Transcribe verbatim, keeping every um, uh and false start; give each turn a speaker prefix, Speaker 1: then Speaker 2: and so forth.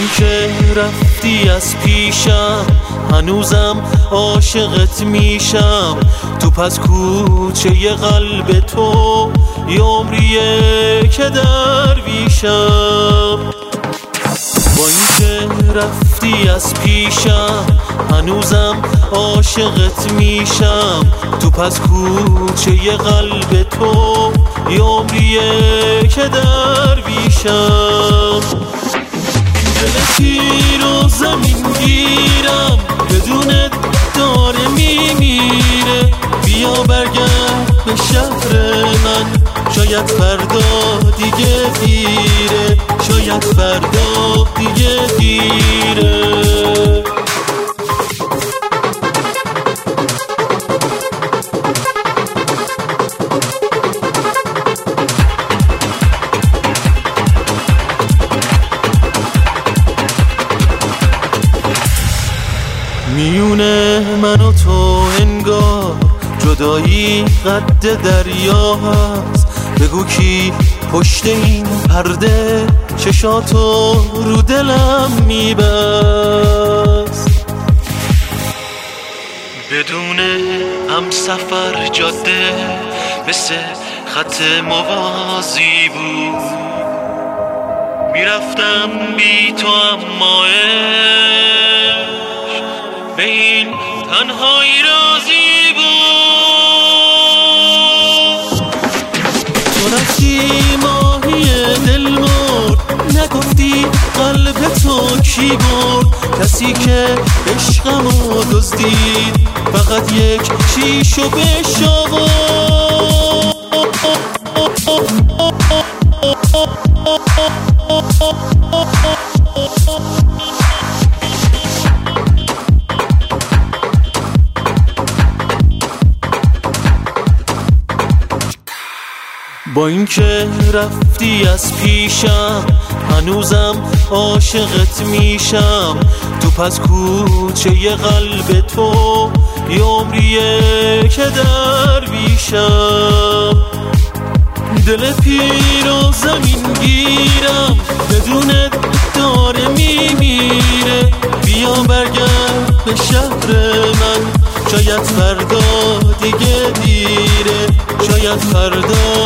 Speaker 1: اینکه رفتی از پیشم هنوزم عاشقت میشم. تو پس کوچه ی قلب تو یه عمریه که درویشم. با اینکه رفتی از پیشم هنوزم عاشقت میشم. تو پس کوچه ی قلب تو یه عمریه که درویشم. دل تیر و زمین گیرم بدونت داره میمیره. بیا برگرد به شهر من، شاید فردا دیگه دیره، شاید فردا دیگه دیره. میونه من و تو انگار جدایی قد دریا هست. بگو کی پشت این پرده چشاتو رو دلم میبست. بدون هم سفر جاده مثل خط موازی بود. میرفتم بی تو اما به این تنهایی راضی بود. تو رفتی ماهی دل مرد، نگفتی قلب تو کی برد. کسی که عشقمو دزدید فقط یک شیشو بشاورد. با اینکه رفتی از پیشم هنوزم عاشقت میشم. تو پس کوچه ی قلب تو یه عمریه که درویشم. دل پیر و زمین گیرم بدونت داره میمیره. بیا برگرد به شهر من، شاید فردا دیگه دیره، شاید فردا